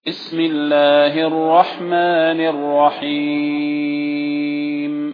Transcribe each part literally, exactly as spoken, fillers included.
بسم الله الرحمن الرحيم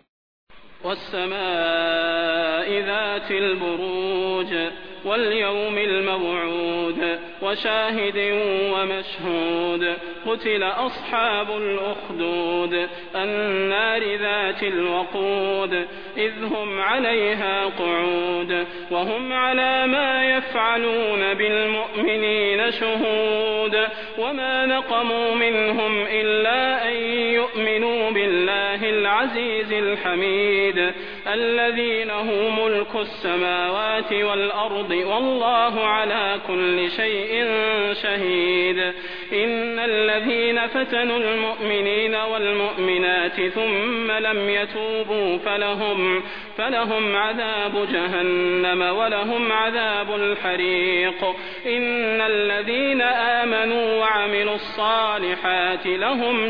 والسماء ذات البروج واليوم الموعود وشاهد ومشهود قتل أصحاب الأخدود النار ذات الوقود إذ هم عليها قعود وهم على ما يفعلون بالمؤمنين شهود وما نقموا منهم إلا أن يؤمنوا بالله العزيز الحميد الذي له ملك السماوات والأرض والله على كل شيء شهيد إن الذين فتنوا المؤمنين والمؤمنات ثم لم يتوبوا فلهم, فلهم عذاب جهنم ولهم عذاب الحريق إن الذين آمنوا وعملوا الصالحات لهم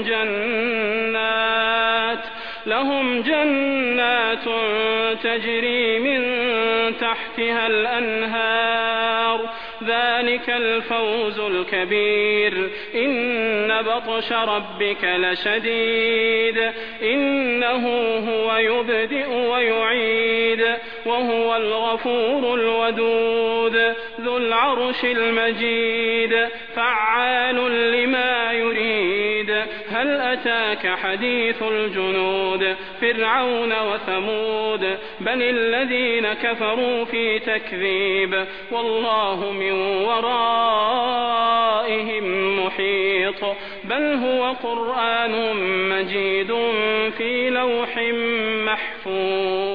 جنات لهم جنات تجري من تحتها الأنهار ذلك الفوز الكبير إن بطش ربك لشديد إنه هو يبدئ ويعيد وهو الغفور الودود ذو العرش المجيد فعال لما يريد هل أتاك حديث الجنود فرعون وثمود بل الذين كفروا في تكذيب والله من ورائهم محيط بل هو قرآن مجيد في لوح محفوظ.